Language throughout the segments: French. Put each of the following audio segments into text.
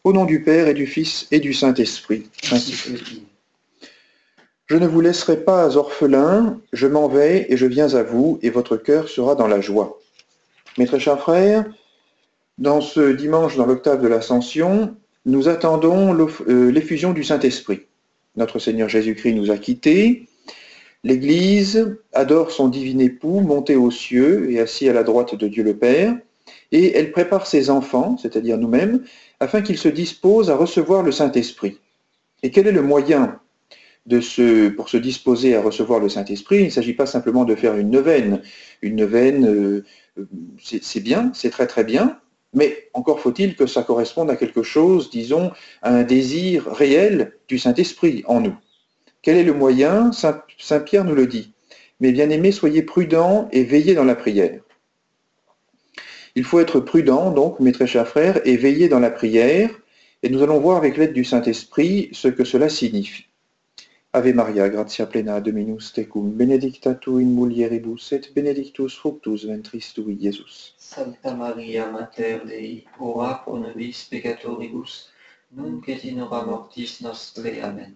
Au nom du Père et du Fils et du Saint-Esprit. Ainsi soit. Je ne vous laisserai pas orphelins, je m'en vais et je viens à vous, et votre cœur sera dans la joie. Mes très chers frères, dans ce dimanche, dans l'octave de l'Ascension, nous attendons l'effusion du Saint-Esprit. Notre Seigneur Jésus-Christ nous a quittés. L'Église adore son divin époux, monté aux cieux et assis à la droite de Dieu le Père, et elle prépare ses enfants, c'est-à-dire nous-mêmes, afin qu'ils se disposent à recevoir le Saint-Esprit. Et quel est le moyen pour se disposer à recevoir le Saint-Esprit? Il ne s'agit pas simplement de faire une neuvaine. Une neuvaine, c'est bien, c'est très très bien, mais encore faut-il que ça corresponde à quelque chose, disons, à un désir réel du Saint-Esprit en nous. Quel est le moyen? Saint Pierre nous le dit. Mes bien-aimés, soyez prudents et veillez dans la prière. Il faut être prudent, donc, mes très chers frères, et veiller dans la prière, et nous allons voir avec l'aide du Saint-Esprit ce que cela signifie. Ave Maria, gratia plena, Dominus tecum, benedicta tu in mulieribus, et benedictus fructus ventris tui, Iesus. Sancta Maria, Mater Dei, ora pro nobis peccatoribus, nunc et in hora mortis nostre. Amen.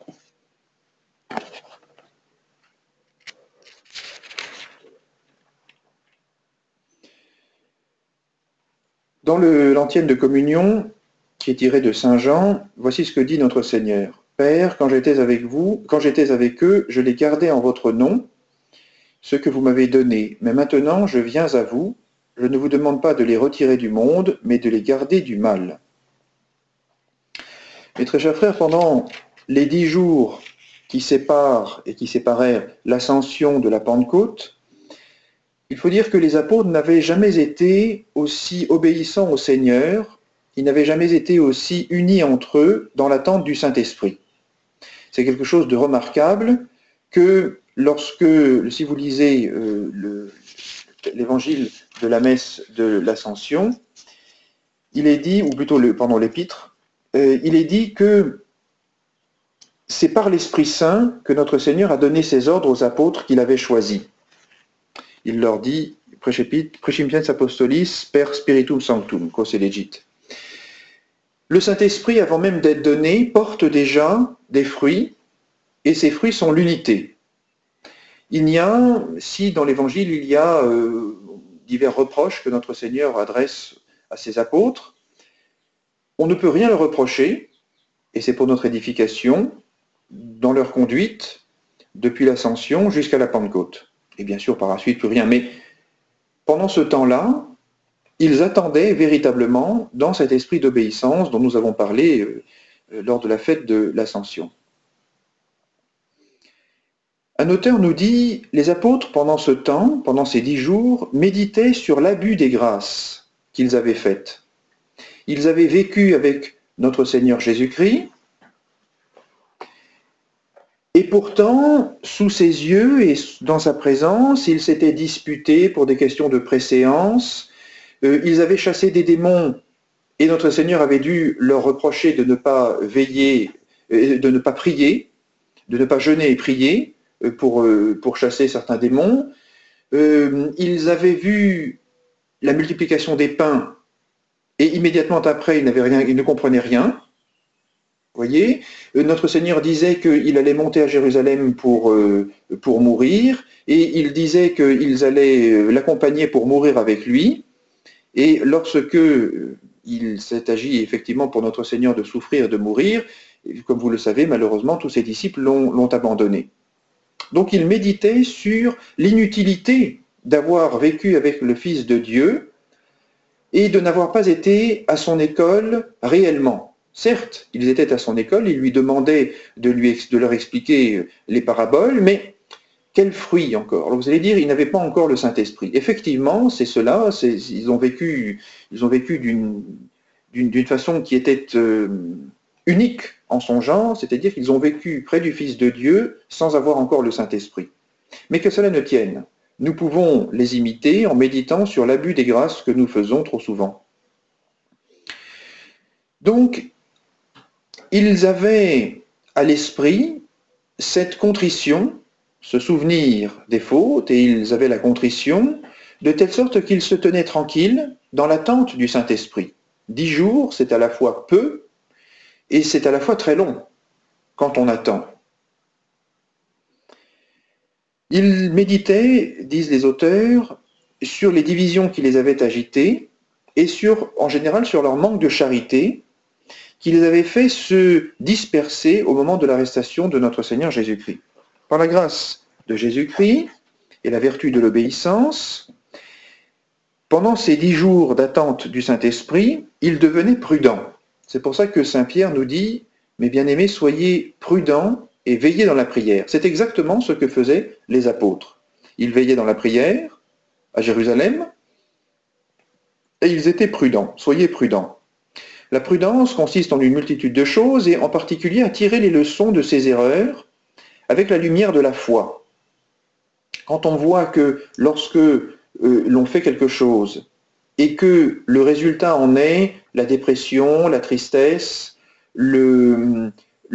Dans l'antienne de communion, qui est tirée de Saint Jean, voici ce que dit notre Seigneur. Père, quand j'étais avec eux, je les gardais en votre nom, ce que vous m'avez donné. Mais maintenant, je viens à vous. Je ne vous demande pas de les retirer du monde, mais de les garder du mal. Mes très chers frères, pendant les 10 jours qui séparent et qui séparèrent l'ascension de la Pentecôte, il faut dire que les apôtres n'avaient jamais été aussi obéissants au Seigneur, ils n'avaient jamais été aussi unis entre eux dans l'attente du Saint-Esprit. C'est quelque chose de remarquable que si vous lisez l'évangile de la messe de l'Ascension, il est dit, ou plutôt l'épître, il est dit que c'est par l'Esprit Saint que notre Seigneur a donné ses ordres aux apôtres qu'il avait choisis. Il leur dit, Praecipiens Apostolis per Spiritum Sanctum, quos elegit. Le Saint-Esprit, avant même d'être donné, porte déjà des fruits, et ces fruits sont l'unité. Si dans l'Évangile il y a divers reproches que notre Seigneur adresse à ses apôtres, on ne peut rien leur reprocher, et c'est pour notre édification, dans leur conduite, depuis l'Ascension jusqu'à la Pentecôte. Et bien sûr, par la suite, plus rien. Mais pendant ce temps-là, ils attendaient véritablement dans cet esprit d'obéissance dont nous avons parlé lors de la fête de l'Ascension. Un auteur nous dit, les apôtres, pendant ce temps, pendant ces 10 jours, méditaient sur l'abus des grâces qu'ils avaient faites. Ils avaient vécu avec notre Seigneur Jésus-Christ, et pourtant, sous ses yeux et dans sa présence, ils s'étaient disputés pour des questions de préséance, ils avaient chassé des démons, et notre Seigneur avait dû leur reprocher de ne pas veiller, de ne pas prier, de ne pas jeûner et prier pour chasser certains démons. Ils avaient vu la multiplication des pains, et immédiatement après, ils ne comprenaient rien. Vous voyez, notre Seigneur disait qu'il allait monter à Jérusalem pour mourir, et il disait qu'ils allaient l'accompagner pour mourir avec lui. Et lorsque il s'est agi effectivement pour notre Seigneur de souffrir et de mourir, comme vous le savez, malheureusement, tous ses disciples l'ont abandonné. Donc il méditait sur l'inutilité d'avoir vécu avec le Fils de Dieu et de n'avoir pas été à son école réellement. Certes, ils étaient à son école, il lui demandait de leur expliquer les paraboles, mais quel fruit encore? Alors vous allez dire, ils n'avaient pas encore le Saint-Esprit. Effectivement, c'est cela, ils ont vécu d'une façon qui était unique en son genre, c'est-à-dire qu'ils ont vécu près du Fils de Dieu sans avoir encore le Saint-Esprit. Mais que cela ne tienne, nous pouvons les imiter en méditant sur l'abus des grâces que nous faisons trop souvent. Donc, ils avaient à l'esprit cette contrition, ce souvenir des fautes, et ils avaient la contrition, de telle sorte qu'ils se tenaient tranquilles dans l'attente du Saint-Esprit. 10 jours, c'est à la fois peu et c'est à la fois très long quand on attend. Ils méditaient, disent les auteurs, sur les divisions qui les avaient agités et en général sur leur manque de charité qui les avait fait se disperser au moment de l'arrestation de notre Seigneur Jésus-Christ. Par la grâce de Jésus-Christ et la vertu de l'obéissance, pendant ces 10 jours d'attente du Saint-Esprit, ils devenaient prudents. C'est pour ça que Saint Pierre nous dit « Mes bien-aimés, soyez prudents et veillez dans la prière ». C'est exactement ce que faisaient les apôtres. Ils veillaient dans la prière à Jérusalem et ils étaient prudents. Soyez prudents. La prudence consiste en une multitude de choses et en particulier à tirer les leçons de ses erreurs avec la lumière de la foi. Quand on voit que lorsque l'on fait quelque chose et que le résultat en est la dépression, la tristesse, le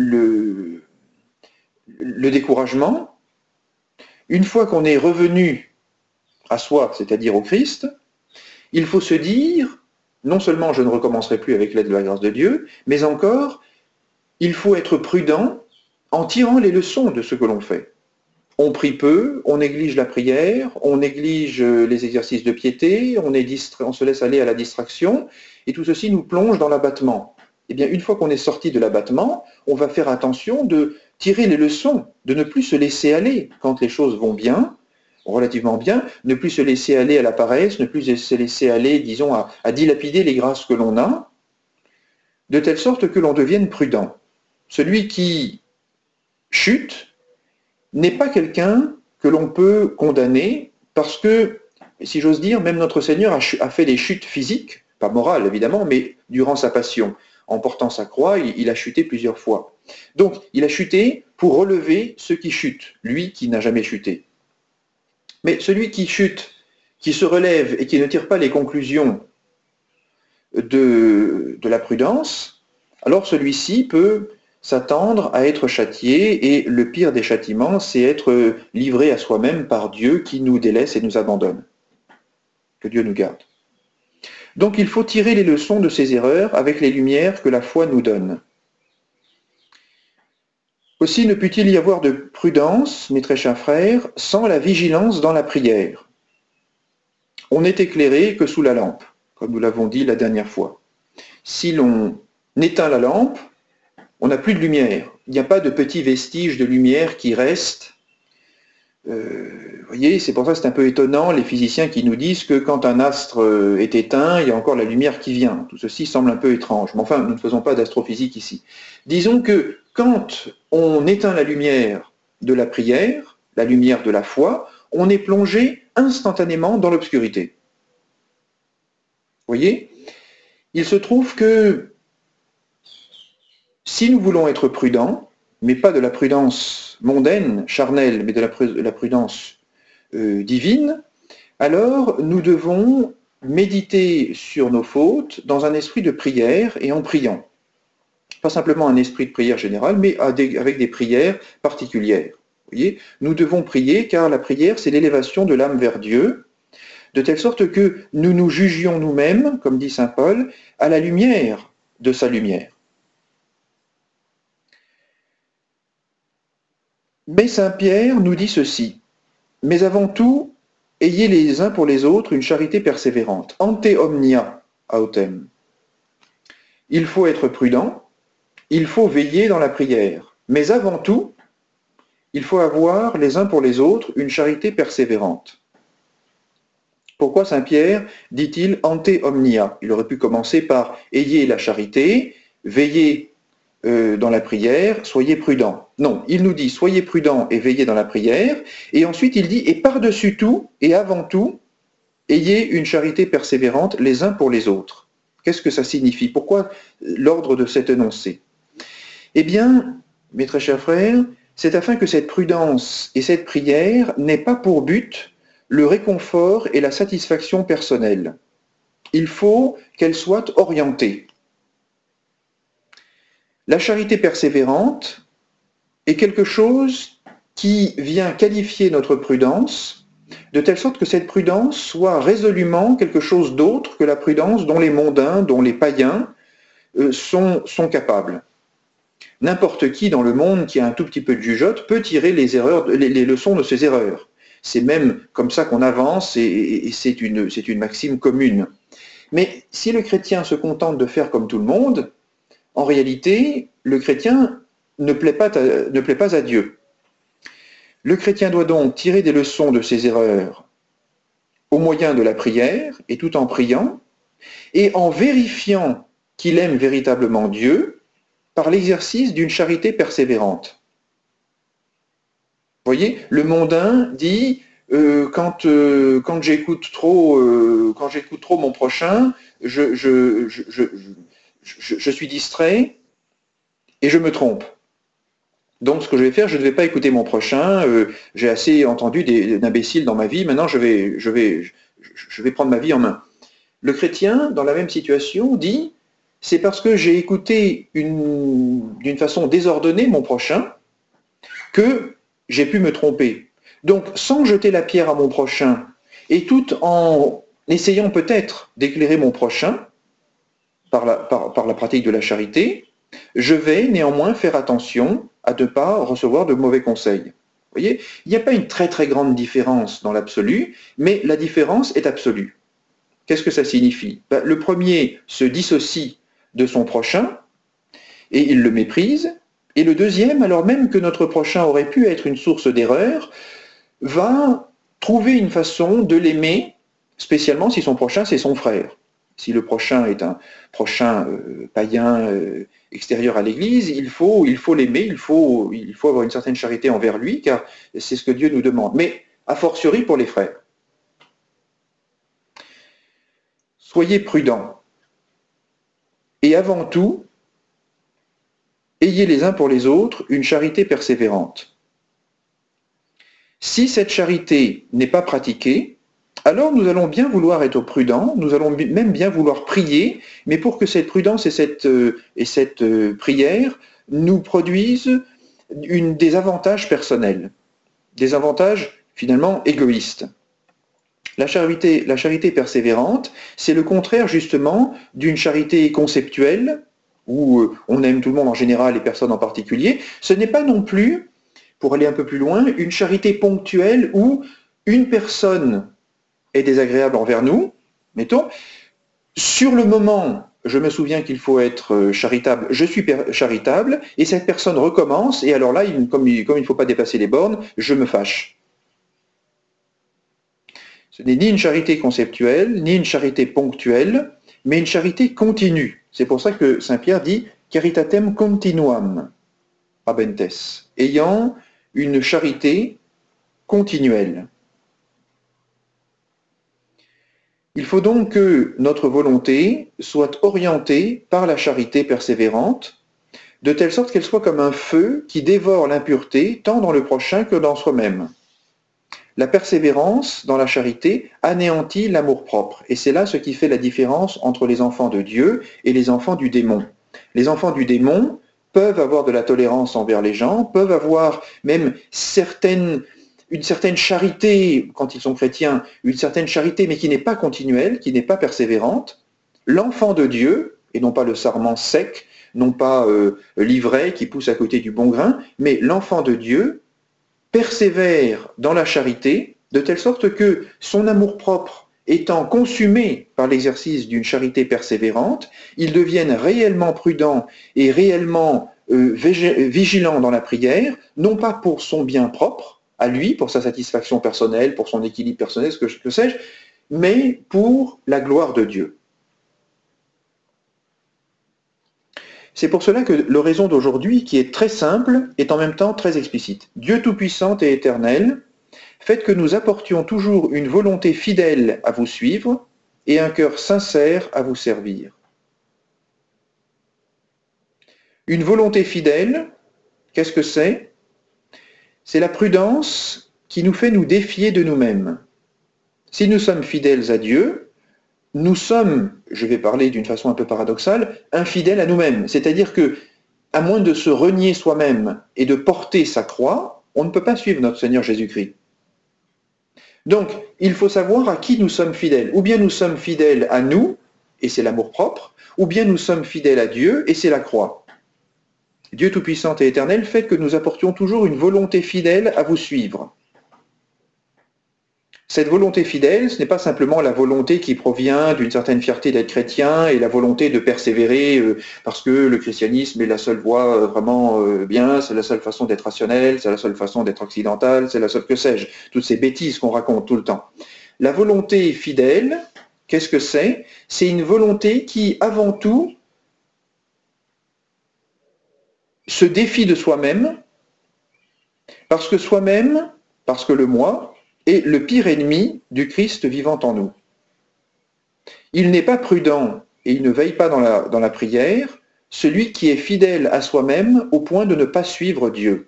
découragement, une fois qu'on est revenu à soi, c'est-à-dire au Christ, il faut se dire, non seulement je ne recommencerai plus avec l'aide de la grâce de Dieu, mais encore, il faut être prudent en tirant les leçons de ce que l'on fait. On prie peu, on néglige la prière, on néglige les exercices de piété, on se laisse aller à la distraction, et tout ceci nous plonge dans l'abattement. Eh bien, une fois qu'on est sorti de l'abattement, on va faire attention de tirer les leçons, de ne plus se laisser aller quand les choses vont bien, relativement bien, ne plus se laisser aller à la paresse, ne plus se laisser aller, disons, à dilapider les grâces que l'on a, de telle sorte que l'on devienne prudent. Celui qui chute n'est pas quelqu'un que l'on peut condamner parce que, si j'ose dire, même notre Seigneur a fait des chutes physiques, pas morales évidemment, mais durant sa passion. En portant sa croix, il a chuté plusieurs fois. Donc, il a chuté pour relever ceux qui chutent, lui qui n'a jamais chuté. Mais celui qui chute, qui se relève et qui ne tire pas les conclusions de la prudence, alors celui-ci peut s'attendre à être châtié, et le pire des châtiments, c'est être livré à soi-même par Dieu qui nous délaisse et nous abandonne. Que Dieu nous garde. Donc il faut tirer les leçons de ces erreurs avec les lumières que la foi nous donne. Aussi ne peut-il y avoir de prudence, mes très chers frères, sans la vigilance dans la prière. On n'est éclairé que sous la lampe, comme nous l'avons dit la dernière fois. Si l'on éteint la lampe, on n'a plus de lumière. Il n'y a pas de petits vestiges de lumière qui restent. Vous voyez, c'est pour ça que c'est un peu étonnant, les physiciens qui nous disent que quand un astre est éteint, il y a encore la lumière qui vient. Tout ceci semble un peu étrange. Mais enfin, nous ne faisons pas d'astrophysique ici. Disons que quand on éteint la lumière de la prière, la lumière de la foi, on est plongé instantanément dans l'obscurité. Vous voyez ? Il se trouve que si nous voulons être prudents, mais pas de la prudence mondaine, charnelle, mais de la prudence divine, alors nous devons méditer sur nos fautes dans un esprit de prière et en priant. Pas simplement un esprit de prière général, mais avec des prières particulières. Vous voyez ? Nous devons prier car la prière, c'est l'élévation de l'âme vers Dieu, de telle sorte que nous nous jugions nous-mêmes, comme dit saint Paul, à la lumière de sa lumière. Mais saint Pierre nous dit ceci, « Mais avant tout, ayez les uns pour les autres une charité persévérante. Ante omnia autem. » Il faut être prudent, il faut veiller dans la prière. Mais avant tout, il faut avoir les uns pour les autres une charité persévérante. Pourquoi saint Pierre dit-il « ante omnia » ? Il aurait pu commencer par « ayez la charité, veillez dans la prière, soyez prudents. » Non, il nous dit « soyez prudents et veillez dans la prière », et ensuite il dit « et par-dessus tout, et avant tout, ayez une charité persévérante les uns pour les autres ». Qu'est-ce que ça signifie ? Pourquoi l'ordre de cet énoncé ? Eh bien, mes très chers frères, c'est afin que cette prudence et cette prière n'aient pas pour but le réconfort et la satisfaction personnelle. Il faut qu'elles soient orientées. La charité persévérante est quelque chose qui vient qualifier notre prudence de telle sorte que cette prudence soit résolument quelque chose d'autre que la prudence dont les mondains, dont les païens sont capables. N'importe qui dans le monde qui a un tout petit peu de jugeote peut tirer les leçons de ses erreurs. C'est même comme ça qu'on avance et c'est une maxime commune. Mais si le chrétien se contente de faire comme tout le monde, en réalité, le chrétien ne plaît pas à Dieu. Le chrétien doit donc tirer des leçons de ses erreurs au moyen de la prière et tout en priant et en vérifiant qu'il aime véritablement Dieu par l'exercice d'une charité persévérante. Vous voyez, le mondain dit quand j'écoute trop mon prochain, je suis distrait et je me trompe. Donc ce que je vais faire, je ne vais pas écouter mon prochain, j'ai assez entendu d'imbéciles dans ma vie, maintenant je vais prendre ma vie en main. Le chrétien, dans la même situation, dit c'est parce que j'ai écouté d'une façon désordonnée mon prochain que j'ai pu me tromper. Donc, sans jeter la pierre à mon prochain, et tout en essayant peut-être d'éclairer mon prochain par la pratique de la charité, je vais néanmoins faire attention à ne pas recevoir de mauvais conseils. Vous voyez, il n'y a pas une très très grande différence dans l'absolu, mais la différence est absolue. Qu'est-ce que ça signifie? Le premier se dissocie de son prochain et il le méprise, et le deuxième, alors même que notre prochain aurait pu être une source d'erreur, va trouver une façon de l'aimer, spécialement si son prochain c'est son frère. Si le prochain est un prochain païen extérieur à l'Église, il faut l'aimer, il faut avoir une certaine charité envers lui, car c'est ce que Dieu nous demande. Mais a fortiori pour les frères. Soyez prudents. Et avant tout, ayez les uns pour les autres une charité persévérante. Si cette charité n'est pas pratiquée, alors nous allons bien vouloir être prudents, nous allons même bien vouloir prier, mais pour que cette prudence et cette prière nous produisent des avantages personnels, des avantages finalement égoïstes. La charité persévérante, c'est le contraire justement d'une charité conceptuelle, où on aime tout le monde en général et personne en particulier. Ce n'est pas non plus, pour aller un peu plus loin, une charité ponctuelle où une personne est désagréable envers nous, mettons. Sur le moment, je me souviens qu'il faut être charitable, je suis charitable, et cette personne recommence, et alors là, comme il ne faut pas dépasser les bornes, je me fâche. Ce n'est ni une charité conceptuelle, ni une charité ponctuelle, mais une charité continue. C'est pour ça que Saint Pierre dit « caritatem continuam habentes », ayant une charité continuelle. Il faut donc que notre volonté soit orientée par la charité persévérante, de telle sorte qu'elle soit comme un feu qui dévore l'impureté tant dans le prochain que dans soi-même. La persévérance dans la charité anéantit l'amour-propre, et c'est là ce qui fait la différence entre les enfants de Dieu et les enfants du démon. Les enfants du démon peuvent avoir de la tolérance envers les gens, peuvent avoir même une certaine charité, quand ils sont chrétiens, une certaine charité, mais qui n'est pas continuelle, qui n'est pas persévérante. L'enfant de Dieu, et non pas le sarment sec, non pas l'ivraie qui pousse à côté du bon grain, mais l'enfant de Dieu persévère dans la charité, de telle sorte que son amour-propre étant consumé par l'exercice d'une charité persévérante, il devienne réellement prudent et réellement vigilant dans la prière, non pas pour son bien propre, à lui, pour sa satisfaction personnelle, pour son équilibre personnel, ce que sais-je, mais pour la gloire de Dieu. C'est pour cela que l'oraison d'aujourd'hui, qui est très simple, est en même temps très explicite. Dieu Tout-Puissant et Éternel, faites que nous apportions toujours une volonté fidèle à vous suivre et un cœur sincère à vous servir. Une volonté fidèle, qu'est-ce que c'est? C'est la prudence qui nous fait nous défier de nous-mêmes. Si nous sommes fidèles à Dieu, nous sommes, je vais parler d'une façon un peu paradoxale, infidèles à nous-mêmes. C'est-à-dire que, à moins de se renier soi-même et de porter sa croix, on ne peut pas suivre notre Seigneur Jésus-Christ. Donc, il faut savoir à qui nous sommes fidèles. Ou bien nous sommes fidèles à nous, et c'est l'amour-propre, ou bien nous sommes fidèles à Dieu, et c'est la croix. Dieu Tout-Puissant et Éternel fait que nous apportions toujours une volonté fidèle à vous suivre. Cette volonté fidèle, ce n'est pas simplement la volonté qui provient d'une certaine fierté d'être chrétien et la volonté de persévérer parce que le christianisme est la seule voie vraiment bien, c'est la seule façon d'être rationnel, c'est la seule façon d'être occidental, c'est la seule que sais-je, toutes ces bêtises qu'on raconte tout le temps. La volonté fidèle, qu'est-ce que c'est? C'est une volonté qui, avant tout, se défie de soi-même, parce que le moi, est le pire ennemi du Christ vivant en nous. Il n'est pas prudent et il ne veille pas dans la prière, celui qui est fidèle à soi-même au point de ne pas suivre Dieu.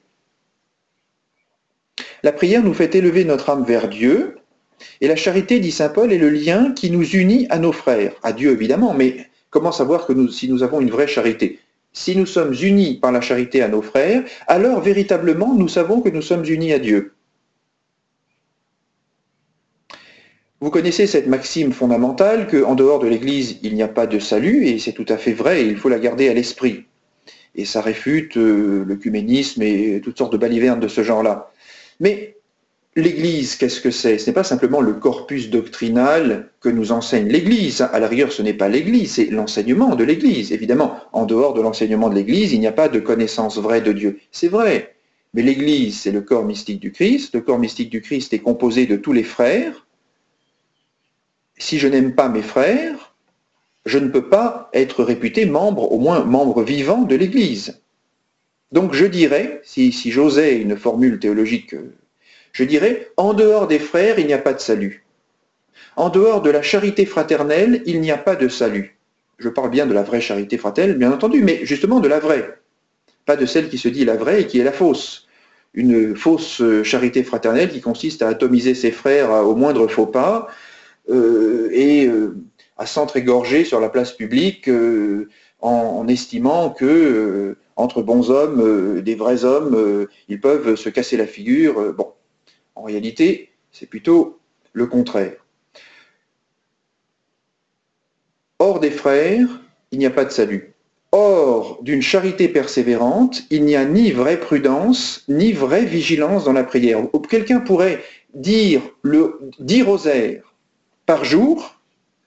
La prière nous fait élever notre âme vers Dieu, et la charité, dit saint Paul, est le lien qui nous unit à nos frères, à Dieu évidemment, mais comment savoir si nous avons une vraie charité? Si nous sommes unis par la charité à nos frères, alors véritablement nous savons que nous sommes unis à Dieu. Vous connaissez cette maxime fondamentale qu'en dehors de l'Église, il n'y a pas de salut, et c'est tout à fait vrai, et il faut la garder à l'esprit. Et ça réfute l'œcuménisme et toutes sortes de balivernes de ce genre-là. Mais l'Église, qu'est-ce que c'est? Ce n'est pas simplement le corpus doctrinal que nous enseigne l'Église. À la rigueur, ce n'est pas l'Église, c'est l'enseignement de l'Église. Évidemment, en dehors de l'enseignement de l'Église, il n'y a pas de connaissance vraie de Dieu. C'est vrai. Mais l'Église, c'est le corps mystique du Christ. Le corps mystique du Christ est composé de tous les frères. Si je n'aime pas mes frères, je ne peux pas être réputé membre, au moins membre vivant de l'Église. Donc je dirais, si j'osais une formule théologique, je dirais, en dehors des frères, il n'y a pas de salut. En dehors de la charité fraternelle, il n'y a pas de salut. Je parle bien de la vraie charité fraternelle, bien entendu, mais justement de la vraie. Pas de celle qui se dit la vraie et qui est la fausse. Une fausse charité fraternelle qui consiste à atomiser ses frères au moindre faux pas, et à s'entr'égorger sur la place publique en estimant que entre bons hommes, des vrais hommes, ils peuvent se casser la figure. Bon, en réalité, c'est plutôt le contraire. Hors des frères, il n'y a pas de salut. Hors d'une charité persévérante, il n'y a ni vraie prudence, ni vraie vigilance dans la prière. Quelqu'un pourrait dire 10 rosaires par jour,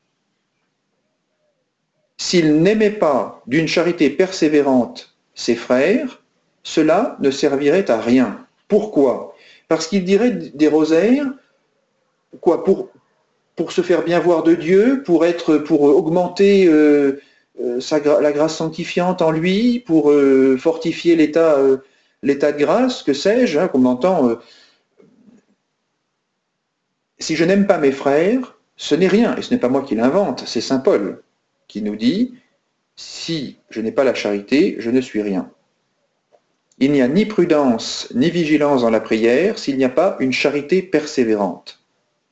s'il n'aimait pas d'une charité persévérante ses frères, cela ne servirait à rien. Pourquoi? Parce qu'il dirait des rosaires, quoi, pour se faire bien voir de Dieu, pour augmenter la grâce sanctifiante en lui, pour fortifier l'état de grâce, que sais-je, comme on entend. Si je n'aime pas mes frères, ce n'est rien, et ce n'est pas moi qui l'invente, c'est saint Paul qui nous dit « Si je n'ai pas la charité, je ne suis rien ». Il n'y a ni prudence ni vigilance dans la prière s'il n'y a pas une charité persévérante.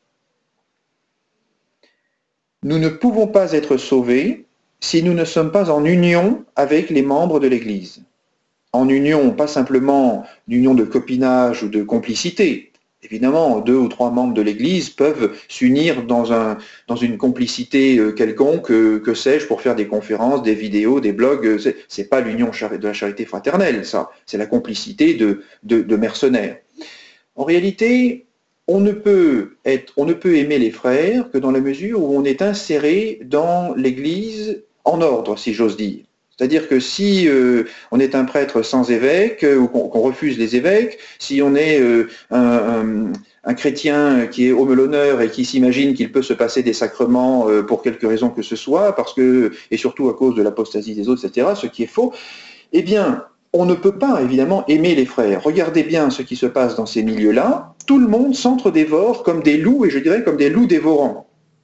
Nous ne pouvons pas être sauvés si nous ne sommes pas en union avec les membres de l'Église. En union, pas simplement d'union de copinage ou de complicité. Évidemment, 2 ou 3 membres de l'Église peuvent s'unir dans une complicité quelconque, que sais-je, pour faire des conférences, des vidéos, des blogs. C'est pas l'union de la charité fraternelle, ça. C'est la complicité de mercenaires. En réalité, on ne peut aimer les frères que dans la mesure où on est inséré dans l'Église en ordre, si j'ose dire. C'est-à-dire que si on est un prêtre sans évêque, ou qu'on refuse les évêques, si on est un chrétien qui est homme-l'honneur et qui s'imagine qu'il peut se passer des sacrements pour quelque raison que ce soit, et surtout à cause de l'apostasie des autres, etc., ce qui est faux, eh bien, on ne peut pas, évidemment, aimer les frères. Regardez bien ce qui se passe dans ces milieux-là. Tout le monde s'entre-dévore comme des loups, et je dirais comme des loups dévorants.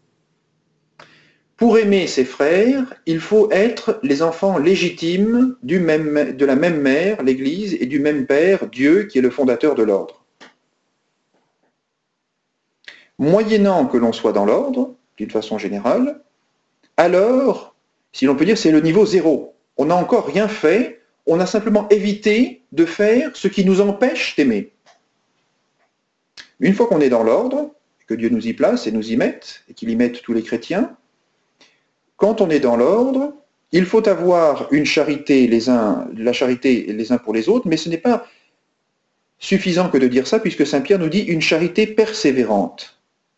Pour aimer ses frères, il faut être les enfants légitimes de la même mère, l'Église, et du même Père, Dieu, qui est le fondateur de l'ordre. Moyennant que l'on soit dans l'ordre, d'une façon générale, alors, si l'on peut dire, c'est le niveau 0. On n'a encore rien fait, on a simplement évité de faire ce qui nous empêche d'aimer. Une fois qu'on est dans l'ordre, que Dieu nous y place et nous y mette, et qu'il y mette tous les chrétiens, quand on est dans l'ordre, il faut avoir une charité la charité les uns pour les autres, mais ce n'est pas suffisant que de dire ça, puisque Saint Pierre nous dit une charité persévérante.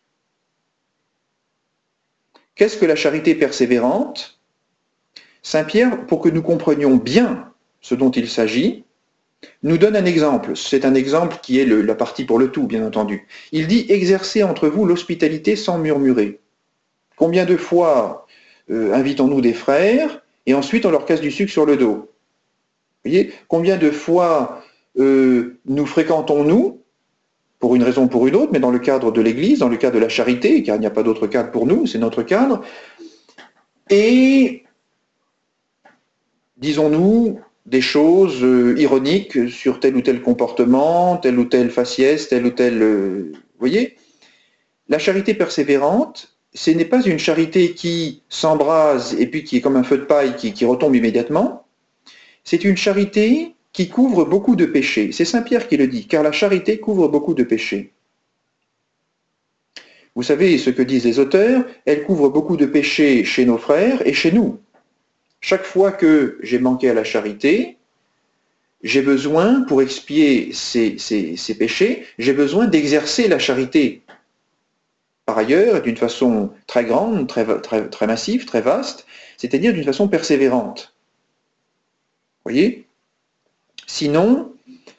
Qu'est-ce que la charité persévérante? Saint Pierre, pour que nous comprenions bien ce dont il s'agit, nous donne un exemple. C'est un exemple qui est la partie pour le tout, bien entendu. Il dit « Exercez entre vous l'hospitalité sans murmurer ». Combien de fois invitons-nous des frères et ensuite on leur casse du sucre sur le dos? Vous voyez, combien de fois nous fréquentons-nous, pour une raison ou pour une autre, mais dans le cadre de l'Église, dans le cadre de la charité, car il n'y a pas d'autre cadre pour nous, c'est notre cadre, et disons-nous des choses ironiques sur tel ou tel comportement, telle ou telle faciès, tel ou tel... vous voyez, la charité persévérante, ce n'est pas une charité qui s'embrase et puis qui est comme un feu de paille qui retombe immédiatement. C'est une charité qui couvre beaucoup de péchés. C'est Saint Pierre qui le dit, car la charité couvre beaucoup de péchés. Vous savez ce que disent les auteurs, elle couvre beaucoup de péchés chez nos frères et chez nous. Chaque fois que j'ai manqué à la charité, j'ai besoin, pour expier ces péchés, j'ai besoin d'exercer la charité. Par ailleurs, d'une façon très grande, très massive, très vaste, c'est-à-dire d'une façon persévérante. Vous voyez? Sinon,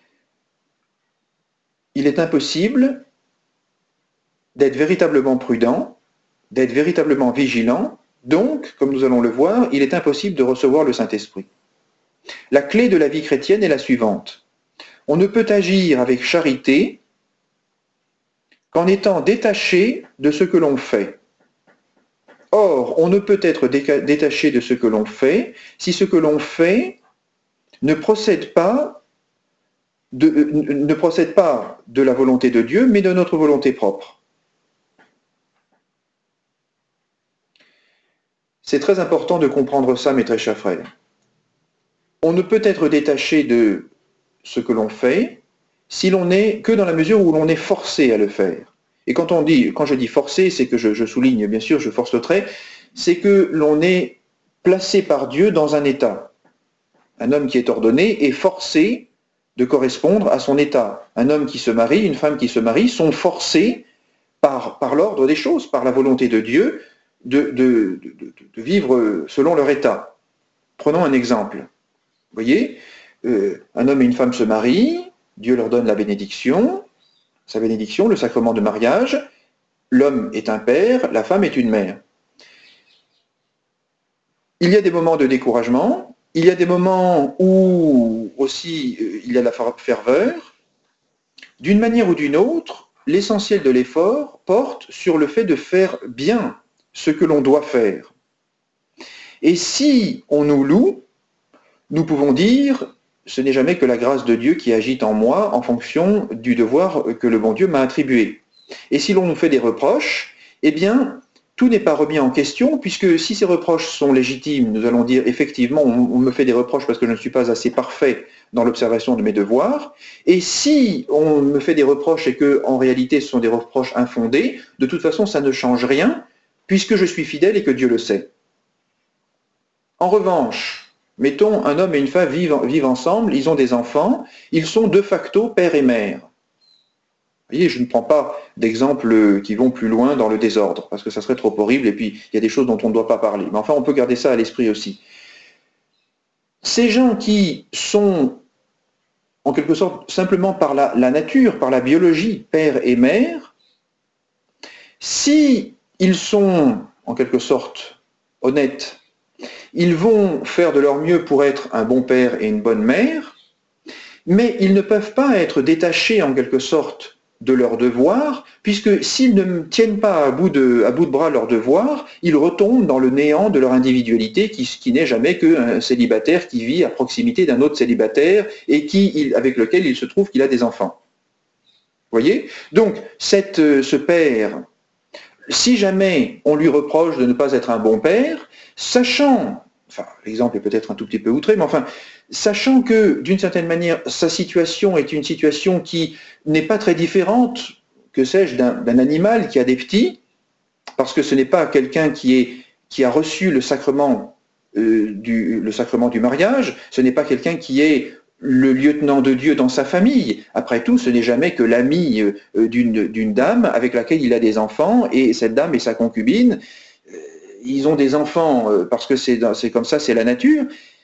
il est impossible d'être véritablement prudent, d'être véritablement vigilant. Donc, comme nous allons le voir, il est impossible de recevoir le Saint-Esprit. La clé de la vie chrétienne est la suivante. On ne peut agir avec charité qu'en étant détaché de ce que l'on fait. Or, on ne peut être détaché de ce que l'on fait si ce que l'on fait ne procède pas de la volonté de Dieu, mais de notre volonté propre. C'est très important de comprendre ça, mes très chers frères. On ne peut être détaché de ce que l'on fait si l'on n'est que dans la mesure où l'on est forcé à le faire. Et quand je dis forcé, c'est que je souligne, bien sûr, je force le trait, c'est que l'on est placé par Dieu dans un état. Un homme qui est ordonné est forcé de correspondre à son état. Un homme qui se marie, une femme qui se marie sont forcés par l'ordre des choses, par la volonté de Dieu, de vivre selon leur état. Prenons un exemple. Vous voyez, un homme et une femme se marient, Dieu leur donne la bénédiction, sa bénédiction, le sacrement de mariage, l'homme est un père, la femme est une mère. Il y a des moments de découragement, il y a des moments où aussi il y a la ferveur. D'une manière ou d'une autre, l'essentiel de l'effort porte sur le fait de faire bien ce que l'on doit faire. Et si on nous loue, nous pouvons dire, ce n'est jamais que la grâce de Dieu qui agit en moi en fonction du devoir que le bon Dieu m'a attribué. Et si l'on nous fait des reproches, eh bien, tout n'est pas remis en question, puisque si ces reproches sont légitimes, nous allons dire effectivement, on me fait des reproches parce que je ne suis pas assez parfait dans l'observation de mes devoirs, et si on me fait des reproches et que en réalité ce sont des reproches infondés, de toute façon ça ne change rien, puisque je suis fidèle et que Dieu le sait. En revanche, mettons un homme et une femme vivent ensemble, ils ont des enfants, ils sont de facto père et mère. Vous voyez, je ne prends pas d'exemples qui vont plus loin dans le désordre, parce que ça serait trop horrible, et puis il y a des choses dont on ne doit pas parler. Mais enfin, on peut garder ça à l'esprit aussi. Ces gens qui sont, en quelque sorte, simplement par la nature, par la biologie, père et mère, si ils sont, en quelque sorte, honnêtes, ils vont faire de leur mieux pour être un bon père et une bonne mère, mais ils ne peuvent pas être détachés, en quelque sorte, de leurs devoirs, puisque s'ils ne tiennent pas à bout de bras leurs devoirs, ils retombent dans le néant de leur individualité qui n'est jamais qu'un célibataire qui vit à proximité d'un autre célibataire et avec lequel il se trouve qu'il a des enfants. Vous voyez? Donc, ce père, si jamais on lui reproche de ne pas être un bon père, sachant, enfin l'exemple est peut-être un tout petit peu outré, mais enfin, sachant que, d'une certaine manière, sa situation est une situation qui n'est pas très différente que sais-je, d'un animal qui a des petits, parce que ce n'est pas quelqu'un qui a reçu le sacrement du mariage, ce n'est pas quelqu'un qui est le lieutenant de Dieu dans sa famille. Après tout, ce n'est jamais que l'ami d'une dame avec laquelle il a des enfants, et cette dame et sa concubine, ils ont des enfants parce que c'est comme ça, c'est la nature.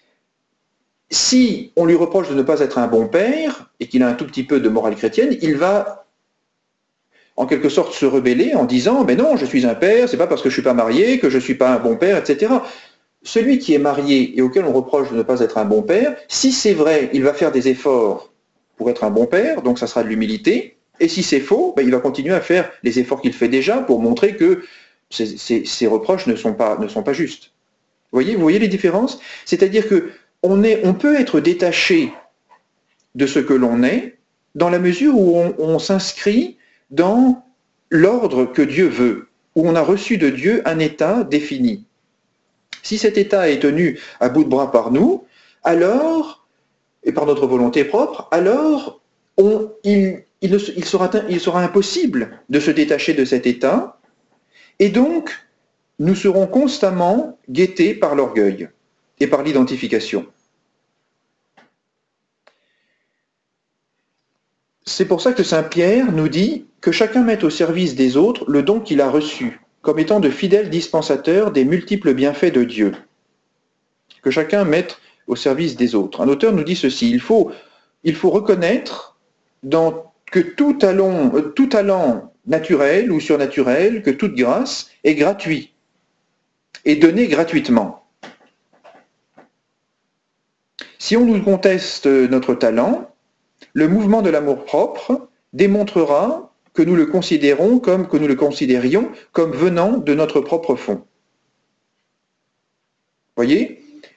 Si on lui reproche de ne pas être un bon père, et qu'il a un tout petit peu de morale chrétienne, il va en quelque sorte se rebeller en disant « Ben non, je suis un père, c'est pas parce que je suis pas marié que je suis pas un bon père, etc. » Celui qui est marié et auquel on reproche de ne pas être un bon père, si c'est vrai, il va faire des efforts pour être un bon père, donc ça sera de l'humilité, et si c'est faux, ben il va continuer à faire les efforts qu'il fait déjà pour montrer que ces reproches ne sont pas justes. Vous voyez les différences? C'est-à-dire que on peut être détaché de ce que l'on est dans la mesure où on s'inscrit dans l'ordre que Dieu veut, où on a reçu de Dieu un état défini. Si cet état est tenu à bout de bras par nous, alors, et par notre volonté propre, alors il sera impossible de se détacher de cet état, et donc nous serons constamment guettés par l'orgueil et par l'identification. C'est pour ça que saint Pierre nous dit que chacun mette au service des autres le don qu'il a reçu, comme étant de fidèles dispensateurs des multiples bienfaits de Dieu. Que chacun mette au service des autres. Un auteur nous dit ceci, il faut reconnaître que tout talent naturel ou surnaturel, que toute grâce est gratuit et donnée gratuitement. Si on nous conteste notre talent, le mouvement de l'amour-propre démontrera que nous le considérions comme venant de notre propre fond. Voyez ?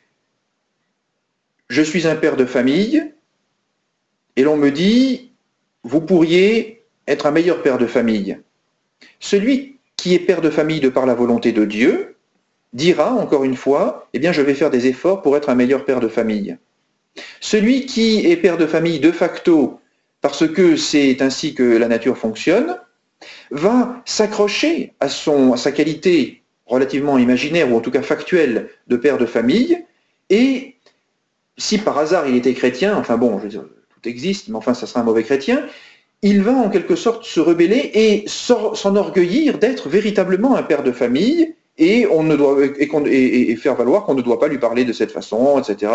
Je suis un père de famille, et l'on me dit, vous pourriez être un meilleur père de famille. Celui qui est père de famille de par la volonté de Dieu dira, encore une fois, eh bien je vais faire des efforts pour être un meilleur père de famille. Celui qui est père de famille de facto, parce que c'est ainsi que la nature fonctionne, va s'accrocher à sa qualité relativement imaginaire, ou en tout cas factuelle, de père de famille, et si par hasard il était chrétien, enfin bon, je veux dire, tout existe, mais enfin ça sera un mauvais chrétien, il va en quelque sorte se rebeller et s'enorgueillir d'être véritablement un père de famille, et faire valoir qu'on ne doit pas lui parler de cette façon, etc.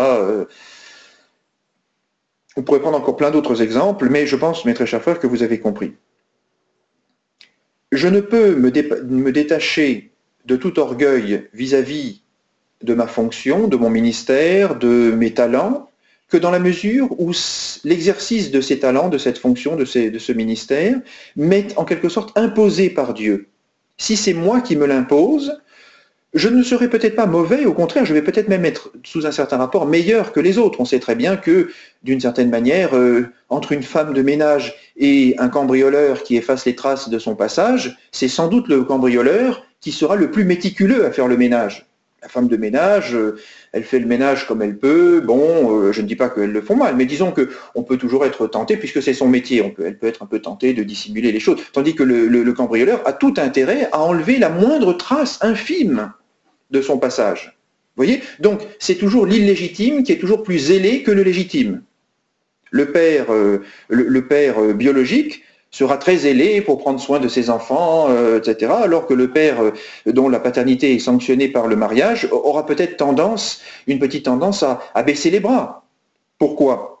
On pourrait prendre encore plein d'autres exemples, mais je pense, mes très chers frères, que vous avez compris. Je ne peux me détacher de tout orgueil vis-à-vis de ma fonction, de mon ministère, de mes talents, que dans la mesure où l'exercice de ces talents, de cette fonction, de ce ministère, m'est en quelque sorte imposé par Dieu. Si c'est moi qui me l'impose, je ne serai peut-être pas mauvais, au contraire, je vais peut-être même être, sous un certain rapport, meilleur que les autres. On sait très bien que, d'une certaine manière, entre une femme de ménage et un cambrioleur qui efface les traces de son passage, c'est sans doute le cambrioleur qui sera le plus méticuleux à faire le ménage. La femme de ménage, elle fait le ménage comme elle peut. Bon, je ne dis pas qu'elles le font mal, mais disons qu'on peut toujours être tenté, puisque c'est son métier, elle peut être un peu tentée de dissimuler les choses. Tandis que le cambrioleur a tout intérêt à enlever la moindre trace infime de son passage. Vous voyez ? Donc, c'est toujours l'illégitime qui est toujours plus zélé que le légitime. Le père biologique sera très zélé pour prendre soin de ses enfants, etc., alors que le père dont la paternité est sanctionnée par le mariage aura peut-être une petite tendance à baisser les bras. Pourquoi ?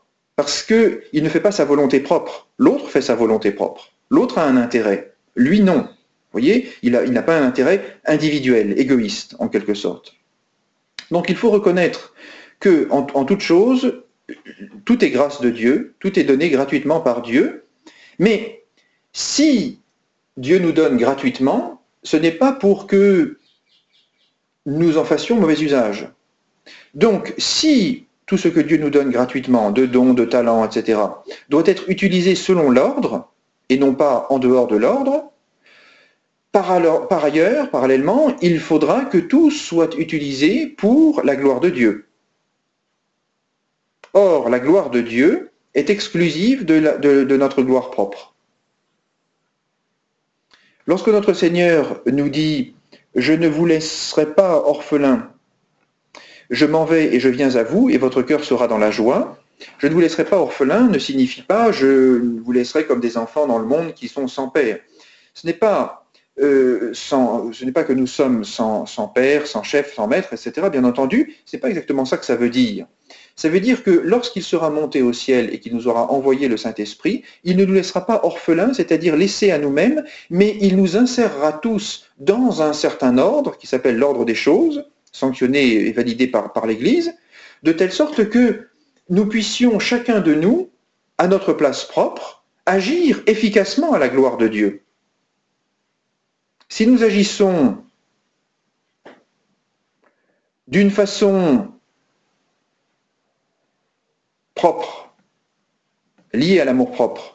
Parce qu'il ne fait pas sa volonté propre. L'autre fait sa volonté propre. L'autre a un intérêt. Lui, non. Vous voyez, il n'a pas un intérêt individuel, égoïste, en quelque sorte. Donc il faut reconnaître que, en toute chose, tout est grâce de Dieu, tout est donné gratuitement par Dieu, mais si Dieu nous donne gratuitement, ce n'est pas pour que nous en fassions mauvais usage. Donc, si tout ce que Dieu nous donne gratuitement, de dons, de talents, etc., doit être utilisé selon l'ordre, et non pas en dehors de l'ordre, par ailleurs, parallèlement, il faudra que tout soit utilisé pour la gloire de Dieu. Or, la gloire de Dieu est exclusive de notre gloire propre. Lorsque notre Seigneur nous dit « Je ne vous laisserai pas orphelin, je m'en vais et je viens à vous, et votre cœur sera dans la joie », je ne vous laisserai pas orphelin ne signifie pas « je vous laisserai comme des enfants dans le monde qui sont sans père ». Ce n'est pas, ce n'est pas que nous sommes sans père, sans chef, sans maître, etc. Bien entendu, ce n'est pas exactement ça que ça veut dire. Ça veut dire que lorsqu'il sera monté au ciel et qu'il nous aura envoyé le Saint-Esprit, il ne nous laissera pas orphelins, c'est-à-dire laissés à nous-mêmes, mais il nous insérera tous dans un certain ordre qui s'appelle l'ordre des choses, sanctionné et validé par l'Église, de telle sorte que nous puissions, chacun de nous, à notre place propre, agir efficacement à la gloire de Dieu. Si nous agissons d'une façon propre, liée à l'amour-propre,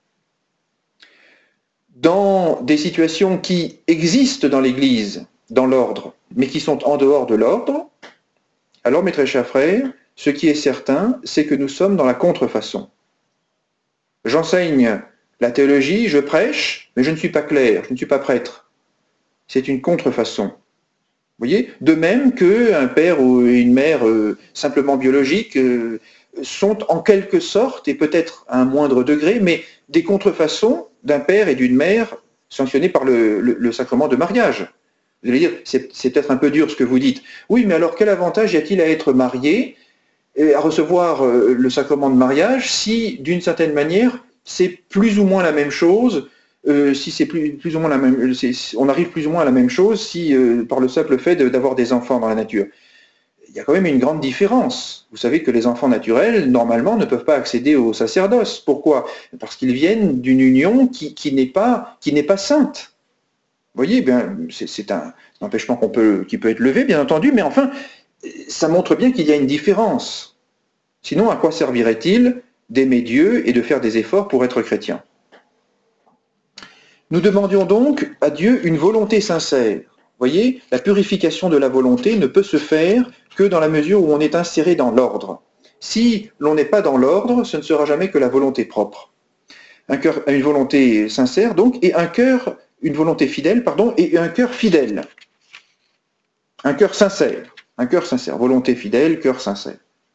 dans des situations qui existent dans l'Église, dans l'ordre, mais qui sont en dehors de l'ordre, alors, mes très chers frères, ce qui est certain, c'est que nous sommes dans la contrefaçon. J'enseigne la théologie, je prêche, mais je ne suis pas clerc, je ne suis pas prêtre. C'est une contrefaçon. Vous voyez ? De même qu'un père ou une mère simplement biologiques sont en quelque sorte, et peut-être à un moindre degré, mais des contrefaçons d'un père et d'une mère sanctionnés par le sacrement de mariage. Vous allez dire, c'est peut-être un peu dur ce que vous dites. Oui, mais alors quel avantage y a-t-il à être marié et à recevoir le sacrement de mariage si, d'une certaine manière, c'est plus ou moins la même chose, si c'est plus ou moins la même, on arrive plus ou moins à la même chose si, par le simple fait d'avoir des enfants dans la nature. Il y a quand même une grande différence. Vous savez que les enfants naturels, normalement, ne peuvent pas accéder au sacerdoce. Pourquoi ? Parce qu'ils viennent d'une union qui n'est pas sainte. Vous voyez, bien, c'est un empêchement qui peut être levé, bien entendu, mais enfin, ça montre bien qu'il y a une différence. Sinon, à quoi servirait-il d'aimer Dieu et de faire des efforts pour être chrétien ? Nous demandions donc à Dieu une volonté sincère. Vous voyez, la purification de la volonté ne peut se faire que dans la mesure où on est inséré dans l'ordre. Si l'on n'est pas dans l'ordre, ce ne sera jamais que la volonté propre. Une volonté sincère, donc, et une volonté fidèle, pardon, et un cœur fidèle. Un cœur sincère. Volonté fidèle, cœur sincère.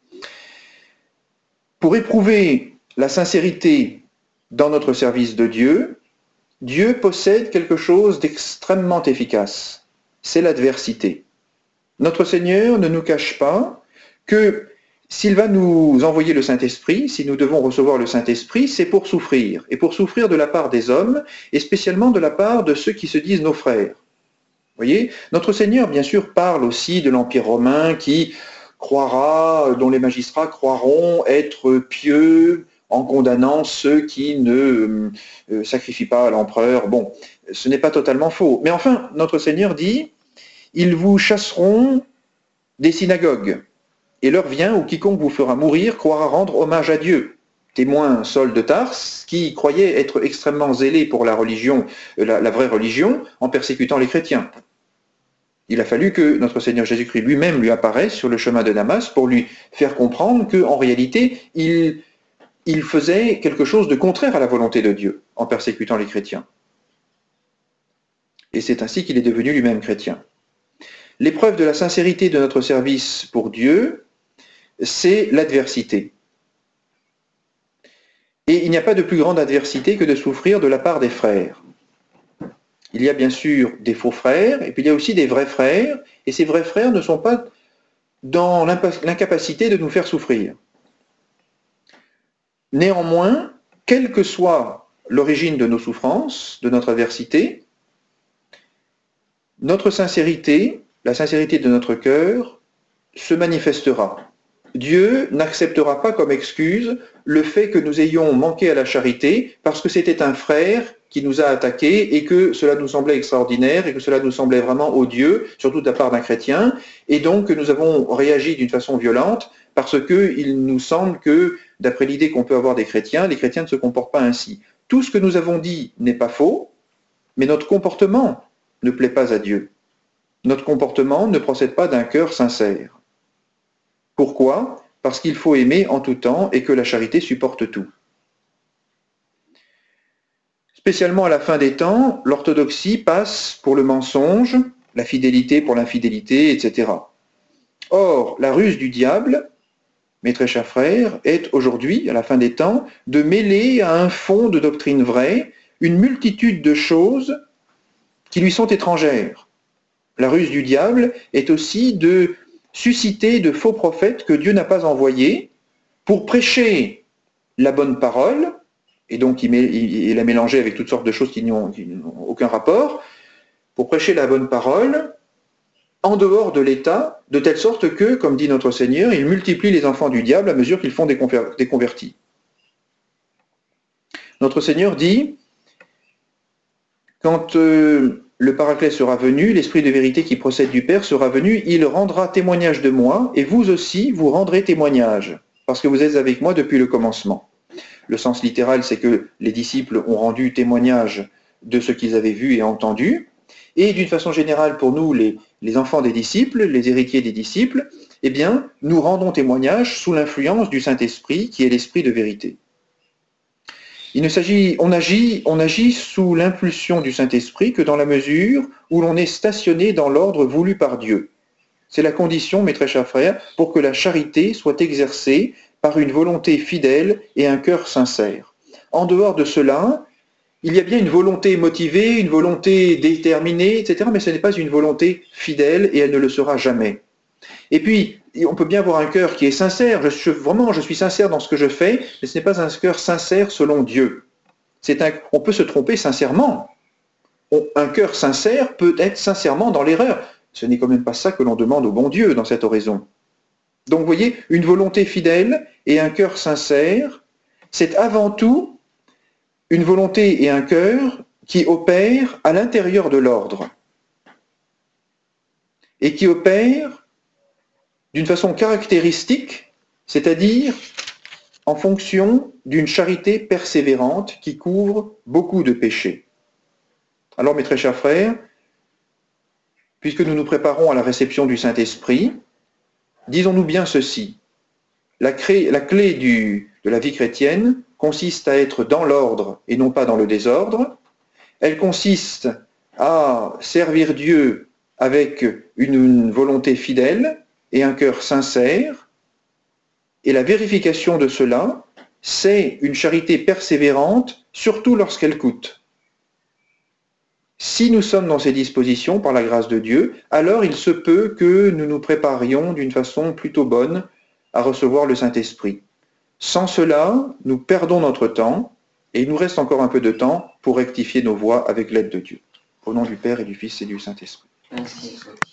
Pour éprouver la sincérité dans notre service de Dieu, Dieu possède quelque chose d'extrêmement efficace. C'est l'adversité. Notre Seigneur ne nous cache pas que s'il va nous envoyer le Saint-Esprit, si nous devons recevoir le Saint-Esprit, c'est pour souffrir. Et pour souffrir de la part des hommes, et spécialement de la part de ceux qui se disent nos frères. Vous voyez, notre Seigneur, bien sûr, parle aussi de l'Empire romain qui dont les magistrats croiront être pieux en condamnant ceux qui ne sacrifient pas à l'empereur. Bon, ce n'est pas totalement faux. Mais enfin, notre Seigneur dit, ils vous chasseront des synagogues. Et l'heure vient où quiconque vous fera mourir croira rendre hommage à Dieu. Témoin Saul de Tarse, qui croyait être extrêmement zélé pour la religion, la vraie religion, en persécutant les chrétiens. Il a fallu que notre Seigneur Jésus-Christ lui-même lui apparaisse sur le chemin de Damas pour lui faire comprendre qu'en réalité, il faisait quelque chose de contraire à la volonté de Dieu en persécutant les chrétiens. Et c'est ainsi qu'il est devenu lui-même chrétien. L'épreuve de la sincérité de notre service pour Dieu, c'est l'adversité. Et il n'y a pas de plus grande adversité que de souffrir de la part des frères. Il y a bien sûr des faux frères, et puis il y a aussi des vrais frères, et ces vrais frères ne sont pas dans l'incapacité de nous faire souffrir. Néanmoins, quelle que soit l'origine de nos souffrances, de notre adversité, notre sincérité, la sincérité de notre cœur, se manifestera. Dieu n'acceptera pas comme excuse le fait que nous ayons manqué à la charité parce que c'était un frère qui nous a attaqués et que cela nous semblait extraordinaire et que cela nous semblait vraiment odieux, surtout de la part d'un chrétien, et donc que nous avons réagi d'une façon violente parce qu'il nous semble que, d'après l'idée qu'on peut avoir des chrétiens, les chrétiens ne se comportent pas ainsi. Tout ce que nous avons dit n'est pas faux, mais notre comportement ne plaît pas à Dieu. Notre comportement ne procède pas d'un cœur sincère. Pourquoi ? Parce qu'il faut aimer en tout temps et que la charité supporte tout. Spécialement à la fin des temps, l'orthodoxie passe pour le mensonge, la fidélité pour l'infidélité, etc. Or, la ruse du diable, mes très chers frères, est aujourd'hui, à la fin des temps, de mêler à un fond de doctrine vraie une multitude de choses qui lui sont étrangères. La ruse du diable est aussi de susciter de faux prophètes que Dieu n'a pas envoyés pour prêcher la bonne parole, et donc il la mélanger avec toutes sortes de choses qui n'ont aucun rapport, pour prêcher la bonne parole en dehors de l'État, de telle sorte que, comme dit notre Seigneur, il multiplie les enfants du diable à mesure qu'ils font des convertis. Notre Seigneur dit, quand le Paraclet sera venu, l'Esprit de vérité qui procède du Père sera venu, il rendra témoignage de moi, et vous aussi, vous rendrez témoignage, parce que vous êtes avec moi depuis le commencement. Le sens littéral, c'est que les disciples ont rendu témoignage de ce qu'ils avaient vu et entendu, et d'une façon générale, pour nous, les enfants des disciples, les héritiers des disciples, eh bien, nous rendons témoignage sous l'influence du Saint-Esprit, qui est l'Esprit de vérité. On agit sous l'impulsion du Saint-Esprit que dans la mesure où l'on est stationné dans l'ordre voulu par Dieu. C'est la condition, mes très chers frères, pour que la charité soit exercée par une volonté fidèle et un cœur sincère. En dehors de cela, il y a bien une volonté motivée, une volonté déterminée, etc., mais ce n'est pas une volonté fidèle et elle ne le sera jamais. Et puis, on peut bien avoir un cœur qui est sincère, je suis sincère dans ce que je fais, mais ce n'est pas un cœur sincère selon Dieu. On peut se tromper sincèrement. Un cœur sincère peut être sincèrement dans l'erreur. Ce n'est quand même pas ça que l'on demande au bon Dieu dans cette oraison. Donc vous voyez, une volonté fidèle et un cœur sincère, c'est avant tout une volonté et un cœur qui opèrent à l'intérieur de l'ordre et qui opèrent d'une façon caractéristique, c'est-à-dire en fonction d'une charité persévérante qui couvre beaucoup de péchés. Alors mes très chers frères, puisque nous nous préparons à la réception du Saint-Esprit, disons-nous bien ceci. La clé de la vie chrétienne consiste à être dans l'ordre et non pas dans le désordre. Elle consiste à servir Dieu avec une volonté fidèle et un cœur sincère. Et la vérification de cela, c'est une charité persévérante, surtout lorsqu'elle coûte. Si nous sommes dans ces dispositions par la grâce de Dieu, alors il se peut que nous nous préparions d'une façon plutôt bonne à recevoir le Saint-Esprit. Sans cela, nous perdons notre temps et il nous reste encore un peu de temps pour rectifier nos voies avec l'aide de Dieu. Au nom du Père et du Fils et du Saint-Esprit. Ainsi soit.